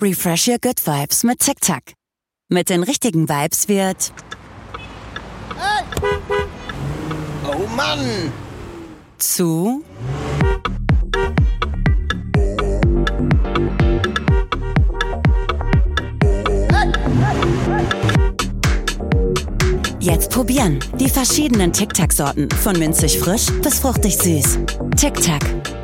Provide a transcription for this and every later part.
Refresh your good vibes mit TikTok. Mit den richtigen Vibes wird... Hey! Oh Mann! Zu... Jetzt probieren. Die verschiedenen TikTok-Sorten. Von minzig frisch bis fruchtig süß. TikTok.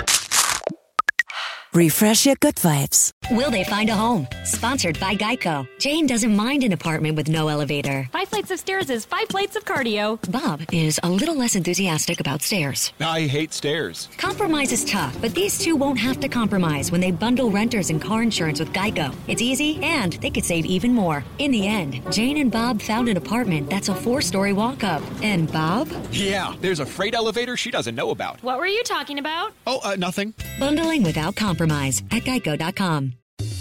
Refresh your good vibes. Will they find a home? Sponsored by Geico. Jane doesn't mind an apartment with no elevator. 5 flights of stairs is 5 plates of cardio. Bob is a little less enthusiastic about stairs. I hate stairs. Compromise is tough, but these two won't have to compromise when they bundle renters and car insurance with Geico. It's easy, and they could save even more. In the end, Jane and Bob found an apartment that's a 4-story walk-up. And Bob? Yeah, there's a freight elevator she doesn't know about. What were you talking about? Oh, nothing. Bundling without compromise at Geico.com.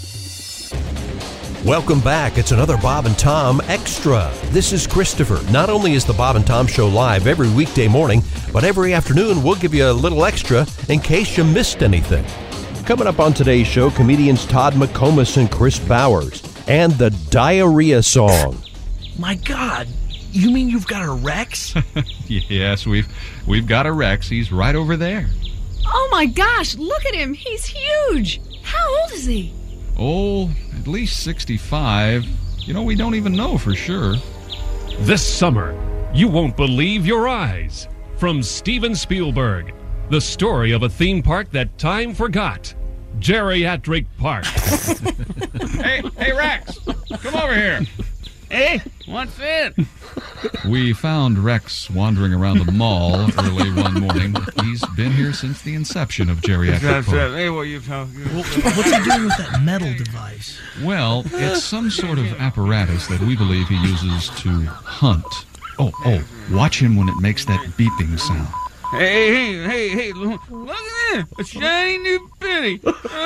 Welcome back. It's another Bob and Tom Extra. This is Christopher. Not only is the Bob and Tom Show live every weekday morning, but every afternoon we'll give you a little extra in case you missed anything. Coming up on today's show, comedians Todd McComas and Chris Bowers, and the Diarrhea Song. My God, you mean you've got a Rex? Yes, we've got a Rex. He's right over there. Oh my gosh, look at him. He's huge. How old is he? Oh, at least 65. You know, we don't even know for sure. This summer, you won't believe your eyes. From Steven Spielberg, the story of a theme park that time forgot. Geriatric Park. Hey, Rex, come over here. Hey, what's it? We found Rex wandering around the mall early one morning. He's been here since the inception of Geriatric Park. Hey, what are you talking about? What's he doing with that metal device? Well, it's some sort of apparatus that we believe he uses to hunt. Oh, watch him when it makes that beeping sound. Hey, look at this. A shiny new penny.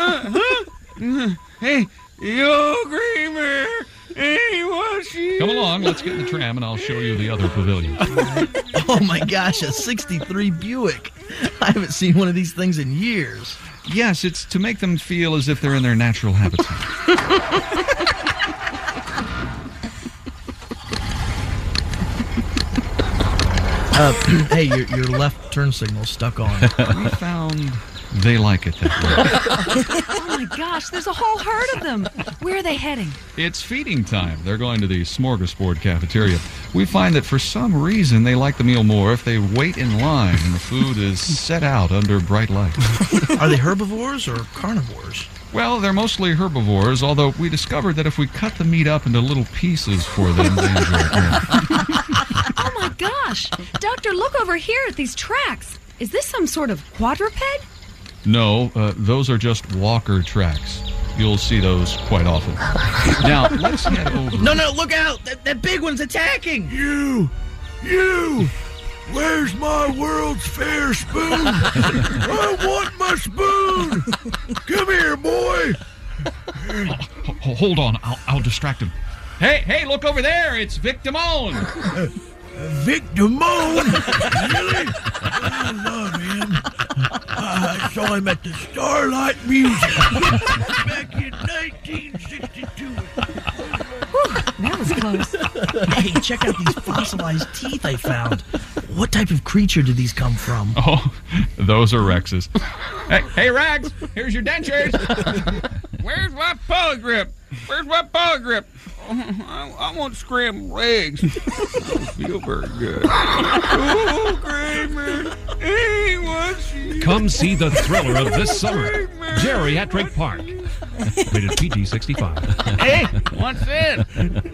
Hey, yo, Creamer. Hey, what's she? Come along, let's get in the tram and I'll show you the other pavilion. Oh my gosh, a 63 Buick. I haven't seen one of these things in years. Yes, it's to make them feel as if they're in their natural habitat. Hey, your left turn signal's stuck on. We found they like it that way. Oh my gosh, there's a whole herd of them. Where are they heading? It's feeding time. They're going to the Smorgasbord cafeteria. We find that for some reason they like the meal more if they wait in line and the food is set out under bright light. Are they herbivores or carnivores? Well, they're mostly herbivores, although we discovered that if we cut the meat up into little pieces for them, they enjoy it more. Oh my gosh. Doctor, look over here at these tracks. Is this some sort of quadruped? No, those are just walker tracks. You'll see those quite often. Now, let's head over. No, look out! That big one's attacking! You! Where's my World's Fair spoon? I want my spoon! Come here, boy! Hold on, I'll distract him. Hey, look over there! It's Vic Damone! Vic Damone? Really? Oh, no, man. I saw him at the Starlight Museum back in 1962. That was close. Hey, check out these fossilized teeth I found. What type of creature did these come from? Oh, those are Rexes. Hey, Rex, here's your dentures. Where's my paw grip? I want scrambled eggs. I don't feel very good. Oh, Kramer. Hey, what's she? Come see the thriller of this summer. Geriatric Park. Rated PG-65. Hey, what's it?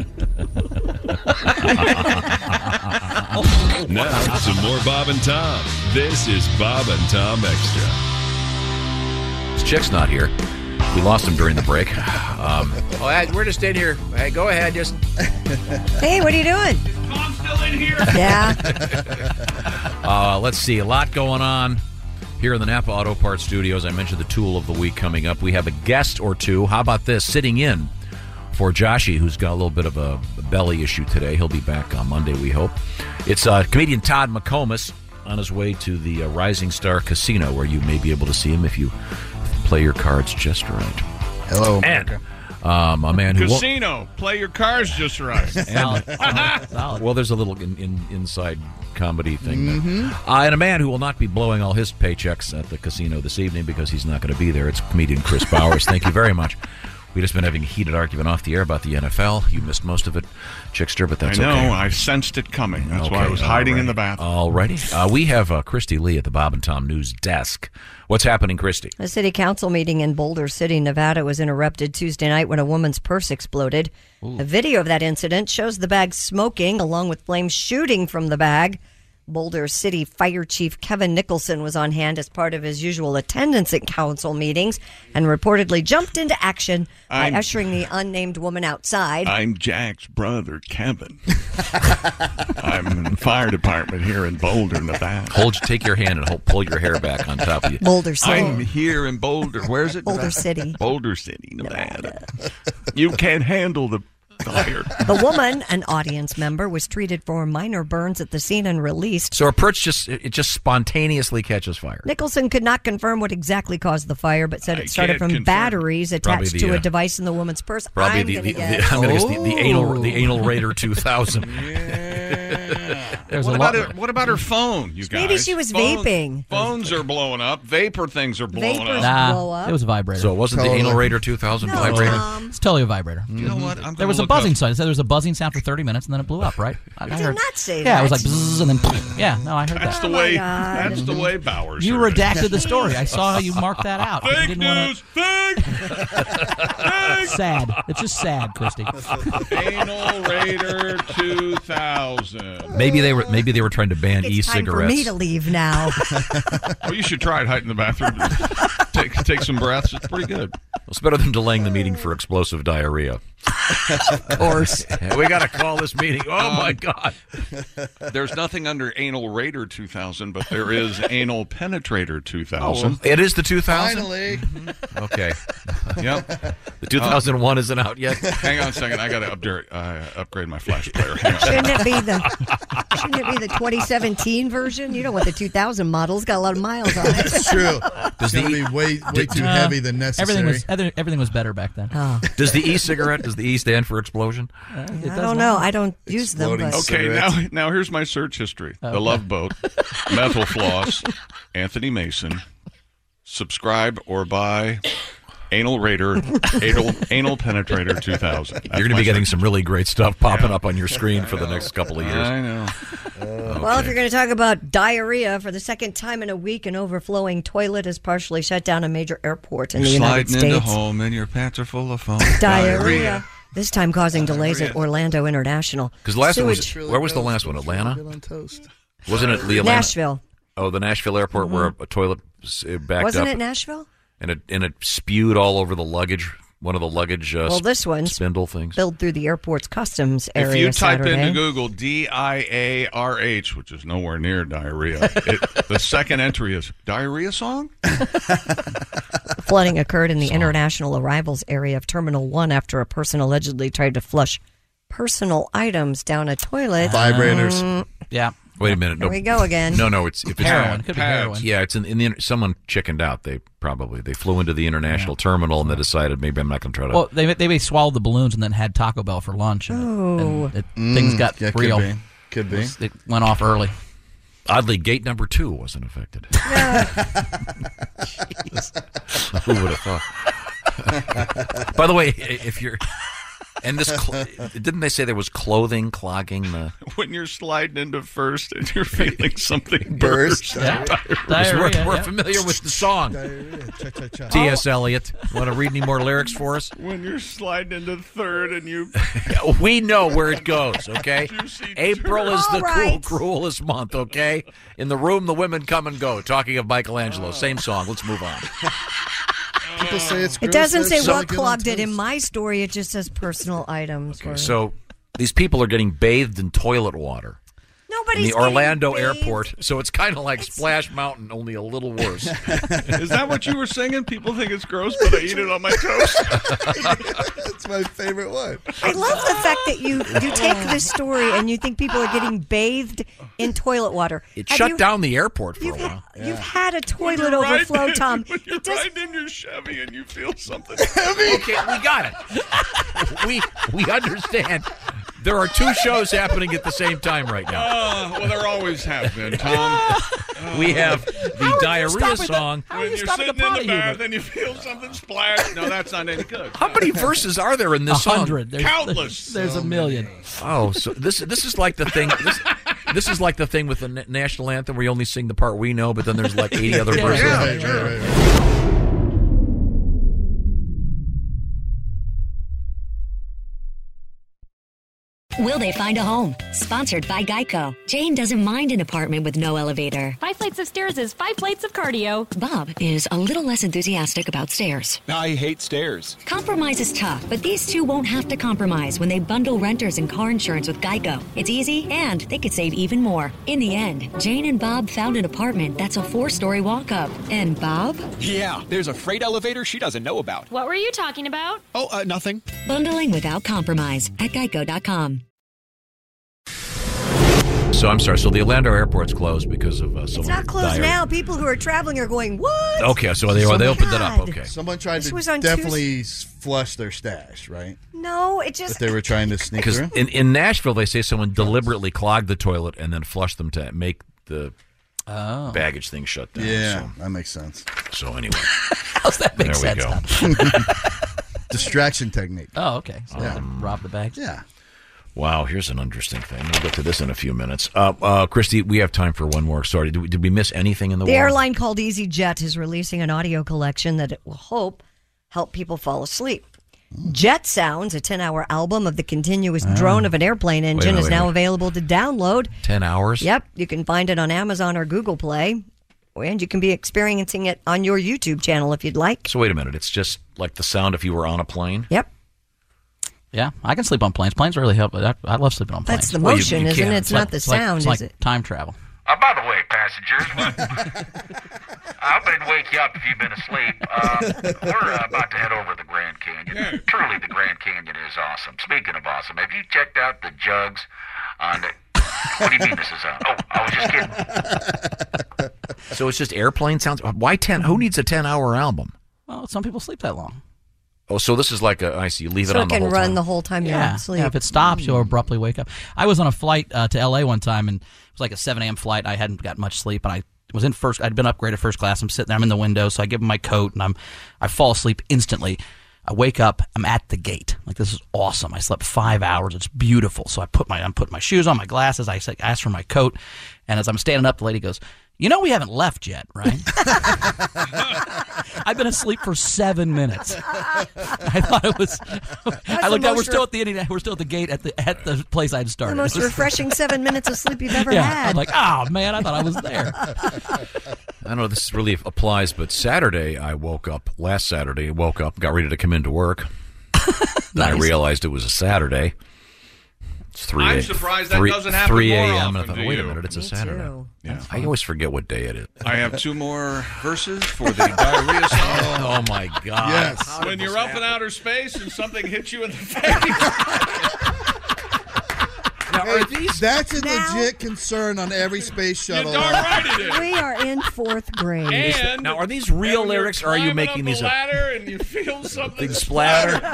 Now, some more Bob and Tom. This is Bob and Tom Extra. This chick's not here. We lost him during the break. We're just in here. Hey, go ahead. Just. Hey, what are you doing? Tom's still in here. Yeah. Let's see. A lot going on here in the Napa Auto Parts Studios. I mentioned the Tool of the Week coming up. We have a guest or two. How about this? Sitting in for Joshy, who's got a little bit of a belly issue today. He'll be back on Monday, we hope. It's comedian Todd McComas on his way to the Rising Star Casino, where you may be able to see him if you play your cards just right. Hello. And A man who Casino. Play your cards just right. Solid. Well, there's a little inside comedy thing there. And a man who will not be blowing all his paychecks at the casino this evening because he's not going to be there. It's comedian Chris Bowers. Thank you very much. We've just been having a heated argument off the air about the NFL. You missed most of it, Chickster, but that's okay. I know. I sensed it coming. That's why I was hiding in the bathroom. All righty. We have Christy Lee at the Bob and Tom News desk. What's happening, Christy? A city council meeting in Boulder City, Nevada was interrupted Tuesday night when a woman's purse exploded. Ooh. A video of that incident shows the bag smoking along with flames shooting from the bag. Boulder City Fire Chief Kevin Nicholson was on hand as part of his usual attendance at council meetings and reportedly jumped into action by ushering the unnamed woman outside. I'm Jack's brother, Kevin. I'm in the fire department here in Boulder, Nevada. Take your hand and pull your hair back on top of you. Boulder City. I'm here in Boulder. Where is it? Boulder City. Boulder City, Nevada. You can't handle the fire. The woman, an audience member, was treated for minor burns at the scene and released. So her purse just spontaneously catches fire. Nicholson could not confirm what exactly caused the fire, but said it started from batteries attached to a device in the woman's purse. Probably the anal Raider 2000. What about her phone, you guys? Maybe she was vaping. Phones are blowing up. Vapor things are blowing up. Blow up. It was a vibrator. So it wasn't the Anal Raider 2000 vibrator? It's totally a vibrator. You know what? There was a buzzing sound. It said there was a buzzing sound for 30 minutes, and then it blew up, right? I did not say that. Yeah, it was like bzzz, and then yeah, no, I heard that's that. That's the way Bowers. You redacted the story. I saw how you marked that out. Fake news. Fake. Sad. It's just sad, Christy. Anal Raider 2000. Maybe they were trying to ban e-cigarettes. It's time for me to leave now. Oh, you should try it. Hide in the bathroom. Take some breaths. It's pretty good. It's better than delaying the meeting for explosive diarrhea. Of course. We got to call this meeting. Oh, my God. There's nothing under Anal Raider 2000, but there is Anal Penetrator 2000. Oh, it is the 2000? Finally. Okay. Yep. The 2001 isn't out yet. Hang on a second. I got to upgrade my flash player. Hang on. Shouldn't it be the 2017 version? You know what, the 2000 model's got a lot of miles on it. That's true. It's going to be way too heavy than necessary. Everything was better back then. Oh. Does the e-cigarette, does the E stand for explosion? I don't know. I don't use them. But. Okay, now here's my search history. Okay. The Love Boat, Menthol Floss, Anthony Mason, subscribe or buy Anal Raider, Anal Penetrator 2000. You're going to be getting some really great stuff popping up on your screen for the next couple of years. I know. Well, if you're going to talk about diarrhea, for the second time in a week, an overflowing toilet has partially shut down a major airport in the United States. Sliding into home and your pants are full of foam. Diarrhea. This time causing delays at Orlando International. Because the last one was, where was the last one? Atlanta? Wasn't it the Atlanta? Nashville. Oh, the Nashville airport where a toilet backed up. Wasn't it Nashville? And it spewed all over the luggage. One of the luggage this one's spindle things. Spilled through the airport's customs area. If you type Saturday. into Google DIARH, which is nowhere near diarrhea, the second entry is diarrhea song? Flooding occurred in the international arrivals area of Terminal 1 after a person allegedly tried to flush personal items down a toilet. Vibrators. Yeah. Wait a minute. Here we go again. No, it's heroin. It could be heroin. Yeah, it's in the someone chickened out. They flew into the international terminal and they decided maybe I'm not going to try to. Well, they swallowed the balloons and then had Taco Bell for lunch. And things got real. Could be. It went off early. Oddly, gate number 2 wasn't affected. Who would have thought? By the way, if you're. And this, didn't they say there was clothing clogging the... When you're sliding into first and you're feeling something burst. Yeah. We're familiar with the song. T.S. Eliot. Want to read any more lyrics for us? When you're sliding into third and you... We know where it goes, okay? April is the cruelest month, okay? In the room, the women come and go. Talking of Michelangelo. Same song. Let's move on. People say it's gross. It doesn't say what clogged it. In my story, it just says personal items. Okay, so these people are getting bathed in toilet water. Nobody's in the Orlando bathed. airport, so it's kind of like Splash Mountain, only a little worse. Is that what you were singing? People think it's gross, but I eat it on my toast. That's my favorite one. I love the fact that you take this story and you think people are getting bathed in toilet water. It Have shut you- down the airport for a while. You've had a toilet overflow, Tom. When you're riding in your Chevy and you feel something Okay, we got it. We understand. There are two shows happening at the same time right now. Well, there always have been, Tom. We have the diarrhea song. When you're sitting in the bath and you feel something splash. No, that's not any good. How many verses are there in this song? 100. Countless. There's a million. Oh, so this is like the thing. This is like the thing with the national anthem where you only sing the part we know, but then there's like 80 other verses. Right. Will they find a home? Sponsored by Geico. Jane doesn't mind an apartment with no elevator. 5 flights of stairs is 5 plates of cardio. Bob is a little less enthusiastic about stairs. I hate stairs. Compromise is tough, but these two won't have to compromise when they bundle renters and car insurance with Geico. It's easy, and they could save even more. In the end, Jane and Bob found an apartment that's a 4-story walk-up. And Bob? Yeah, there's a freight elevator she doesn't know about. What were you talking about? Oh, nothing. Bundling without compromise at geico.com. So I'm sorry. So the Orlando airport's closed because of It's someone. not closed now. People who are traveling are going, what? Okay, so they opened it up. Okay. Someone tried This was to on definitely flush their stash, right? No, it just... That they were trying to sneak Because through? in Nashville, they say someone deliberately clogged the toilet and then flushed them to make the baggage thing shut down. Yeah, that makes sense. So anyway. How's that make There we sense? go. Distraction technique. Oh, okay. So rob the bags. Yeah. Wow, here's an interesting thing. We'll get to this in a few minutes. Christy, we have time for one more story. Did we miss anything in the The world? airline called EasyJet is releasing an audio collection that it will help people fall asleep. Jet Sounds, a 10-hour album of the continuous drone of an airplane engine, is now available to download. 10 hours? Yep. You can find it on Amazon or Google Play, and you can be experiencing it on your YouTube channel if you'd like. So wait a minute. It's just like the sound if you were on a plane? Yep. Yeah, I can sleep on planes. Planes really help. I love sleeping on planes. That's the motion, isn't it? It's not the sound, it's like is it? time travel. By the way, passengers, I didn't wake you up if you've been asleep. We're about to head over to the Grand Canyon. Truly, the Grand Canyon is awesome. Speaking of awesome, have you checked out the jugs on the... What do you mean this is on? Oh, I was just kidding. So it's just airplane sounds? Why 10? Who needs a 10-hour album? Well, some people sleep that long. Oh, so this is like I see. You leave it So on it the can whole run time. the whole time you're Yeah. asleep. Yeah, if it stops, you'll abruptly wake up. I was on a flight to L.A. one time, and it was like a 7 a.m. flight. I hadn't got much sleep, and I was in first. I'd been upgraded first class. I'm sitting there. I'm in the window, so I give them my coat, and I fall asleep instantly. I wake up. I'm at the gate. Like, this is awesome. I slept 5 hours. It's beautiful. So I'm putting my shoes on, my glasses. I ask for my coat, and as I'm standing up, the lady goes, "You know we haven't left yet, right?" I've been asleep for 7 minutes. I thought it was. I looked out. We're still at the gate at the place I'd started. The most refreshing 7 minutes of sleep you've ever yeah, had. I'm like, oh man, I thought I was there. I don't know if this really applies, but last Saturday, I woke up, got ready to come into work. Then I realized it was a Saturday. It's 3 I'm surprised that doesn't happen 3 more a.m. often and I thought, to wait a you. minute, it's a Me Saturday. too. Yeah. I always forget what day it is. I have 2 more verses for the diarrhea song. Oh, my God. Yes. When you're up in outer space and something hits you in the face. That's a legit concern on every space shuttle. You're darn right it is. We are in 4th grade. And now, are these real lyrics, or are you making these up? Ladder and you feel something Big splatter.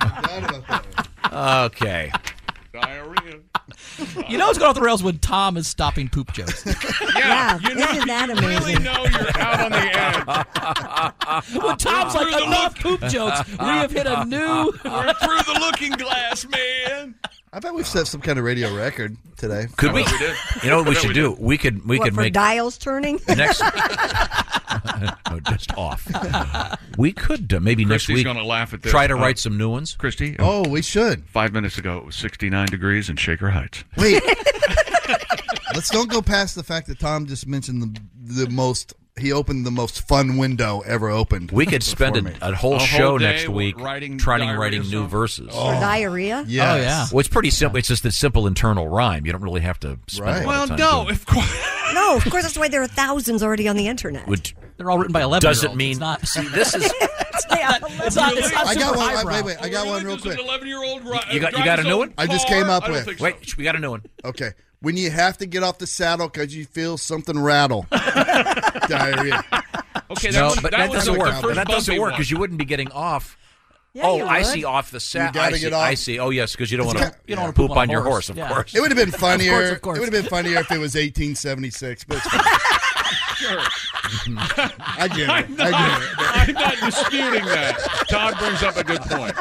Okay. Diarrhea. You know what's going off the rails when Tom is stopping poop jokes. Yeah, you know, isn't that you amazing? really know you're out on the edge. When Tom's like, enough poop jokes. We have hit a new. We're through the looking glass, man. I bet we've set some kind of radio record today. Could we? did. You know what we should do? We could What, for make dials turning? next. No, just off. We could maybe Christy's next week gonna laugh at this. try to write some new ones. Christy. Oh, we should. 5 minutes ago, it was 69 degrees in Shaker Heights. Wait. Let's don't go past the fact that Tom just mentioned he opened the most fun window ever opened. We could spend a whole show day next week writing writing diarrhea new songs. verses. For diarrhea? Yes. Oh, yeah. Well, it's pretty simple. It's just a simple internal rhyme. You don't really have to spend a lot of time doing it. of course. No, of course. That's why there are thousands already on the internet. They're all written by 11-year-olds. Does it mean? It's not. See, this is. It's not. It's not I got super one. highbrow. I got one real quick. An 11-year-old You got a new one? I just came up with. Wait, we got a new one. Okay. When you have to get off the saddle because you feel something rattle. Diarrhea. Okay, but that doesn't work. That doesn't work because you wouldn't be getting off. Yeah, I see. Off the saddle. You gotta get off. I see. Oh, yes, because you don't want to poop on your horse, of course. It would have been funnier. Of course. It would have been funnier if it was 1876. But it's fine. Sure. I get it. I'm not disputing that. Todd brings up a good point.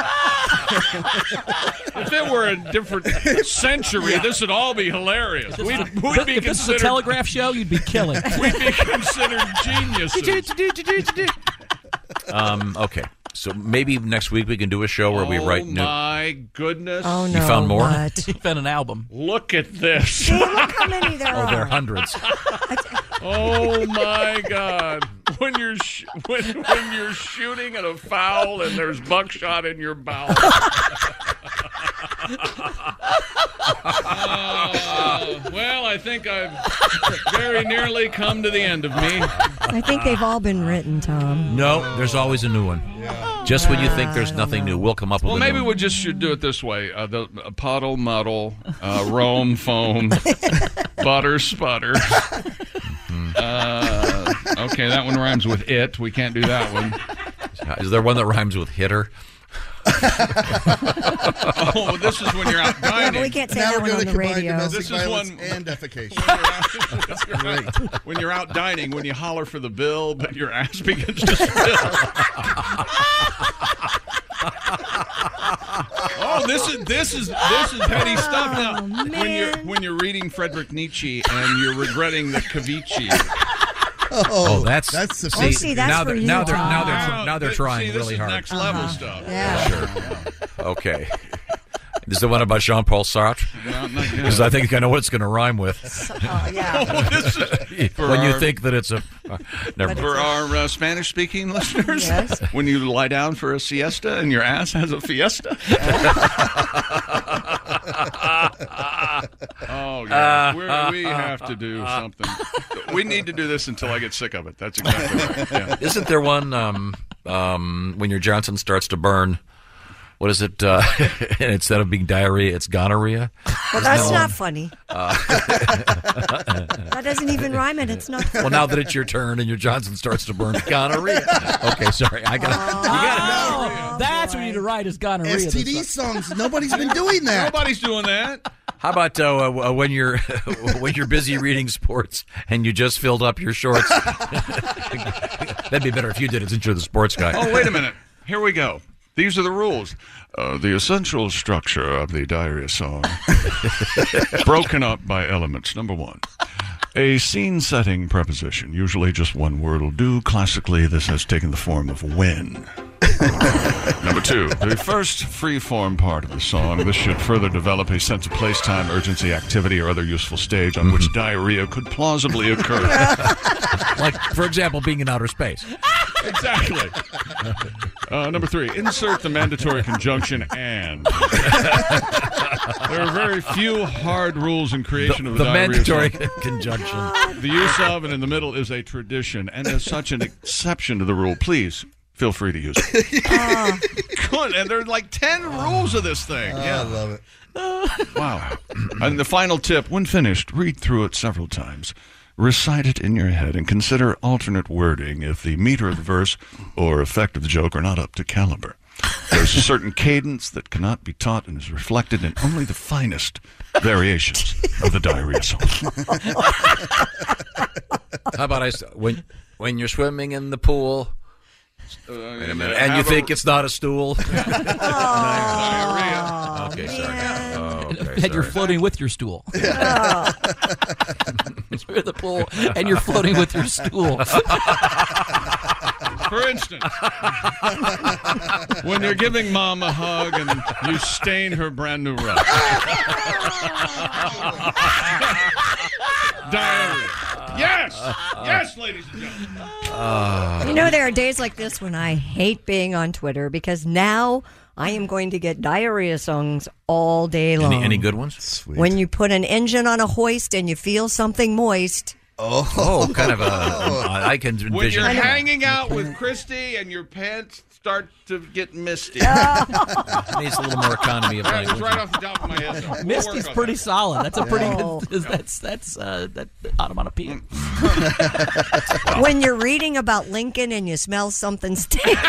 If it were a different century, this would all be hilarious. We'd be if this is a telegraph show, you'd be killing. We'd be considered geniuses. Okay. So maybe next week we can do a show where we write new. Oh, my goodness. Oh, no. You found more? You found an album. Look at this. See, look how many there are. Oh, there are hundreds. Oh, my God. When you're shooting at a fowl and there's buckshot in your bowel. Well, I think I've very nearly come to the end of me. I think they've all been written, Tom. No, there's always a new one. Yeah. Just when you think there's nothing new, we'll come up with a new one. Maybe we just should do it this way. The puddle, muddle, Rome, foam, butter, sputter. Okay, that one rhymes with it. We can't do that one. Is there one that rhymes with hitter? Oh, this is when you're out dining. Yeah, but we can't say that one on the radio. This is one and defecation. When you're out dining, when you holler for the bill, but your ass begins to spill. Oh, this is petty stuff now. When you're reading Friedrich Nietzsche and you're regretting the Cavici. Oh, that's see, that's now for you, now Tom. they're trying really hard. Next level stuff. Yeah. Sure. Okay. This is the one about Jean-Paul Sartre? Because I think I know what it's going to rhyme with. When you think that it's a... never mind. For our Spanish-speaking listeners, yes. When you lie down for a siesta and your ass has a fiesta. Oh, yeah. We have to do something. We need to do this until I get sick of it. That's exactly right. Yeah. Isn't there one when your Johnson starts to burn? What is it? And instead of being diarrhea, it's gonorrhea. Well, that's not funny. That doesn't even rhyme, and it's not funny. Well, now that it's your turn and your Johnson starts to burn, gonorrhea. Okay, sorry. You got it. That's what you need to write is gonorrhea. STD songs. Nobody's been doing that. Nobody's doing that. How about when you're busy reading sports and you just filled up your shorts? That'd be better if you did it since you're the sports guy. Oh, wait a minute. Here we go. These are the rules. The essential structure of the diarrhea song, broken up by elements. Number one, a scene-setting preposition. Usually just one word will do. Classically, this has taken the form of when. Number two, the first free-form part of the song. This should further develop a sense of place, time, urgency, activity, or other useful stage on which diarrhea could plausibly occur. Like, for example, being in outer space. Exactly. Number three, insert the mandatory conjunction and. There are very few hard rules in creation of a diarrhea mandatory song. conjunction. The use of and in the middle is a tradition, and as such an exception to the rule. Please feel free to use it. Good, and there are like 10 rules of this thing. I love it. Wow. And the final tip, when finished, read through it several times. Recite it in your head and consider alternate wording if the meter of the verse or effect of the joke are not up to caliber. There's a certain cadence that cannot be taught and is reflected in only the finest variations of the diarrhea song. How about when you're swimming in the pool, wait a minute, and you think it's not a stool? Diarrhea. Okay, sorry. And you're floating with your stool. You're in the pool, and you're floating with your stool. For instance, when you're giving Mom a hug and you stain her brand new rug. Diarrhea. Yes! Yes, ladies and gentlemen. You know, there are days like this when I hate being on Twitter because now I am going to get diarrhea songs all day long. Any good ones? Sweet. When you put an engine on a hoist and you feel something moist, Oh, kind of a. I can envision. When you're hanging out with Christy and your pants start to get misty. Needs a little more economy of That was language. right off the top of my head. Though. We'll Misty's work on pretty that. solid. That's a pretty Oh. good. That's onomatopoeia. When you're reading about Lincoln and you smell something stink.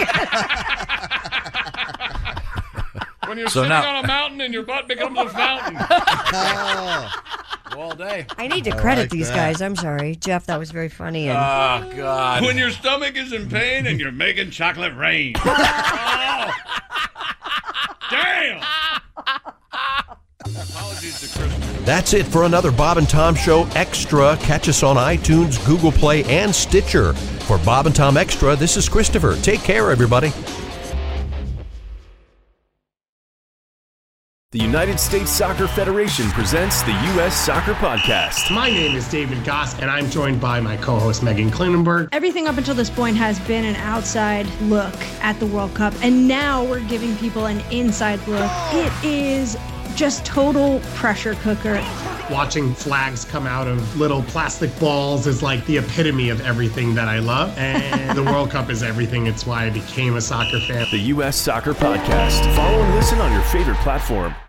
When you're So sitting now- on a mountain and your butt becomes a fountain. All day. I need to credit these guys. I'm sorry. Jeff, that was very funny. And Oh, God. When your stomach is in pain and you're making chocolate rain. Oh. Damn! Apologies to Christy. That's it for another Bob and Tom Show Extra. Catch us on iTunes, Google Play, and Stitcher. For Bob and Tom Extra, this is Christopher. Take care, everybody. The United States Soccer Federation presents the U.S. Soccer Podcast. My name is David Goss, and I'm joined by my co-host Megan Klinenberg. Everything up until this point has been an outside look at the World Cup, and now we're giving people an inside look. It is just total pressure cooker. Watching flags come out of little plastic balls is like the epitome of everything that I love, and the World Cup is everything. It's why I became a soccer fan. The U.S. Soccer Podcast. Follow and listen on your favorite platform.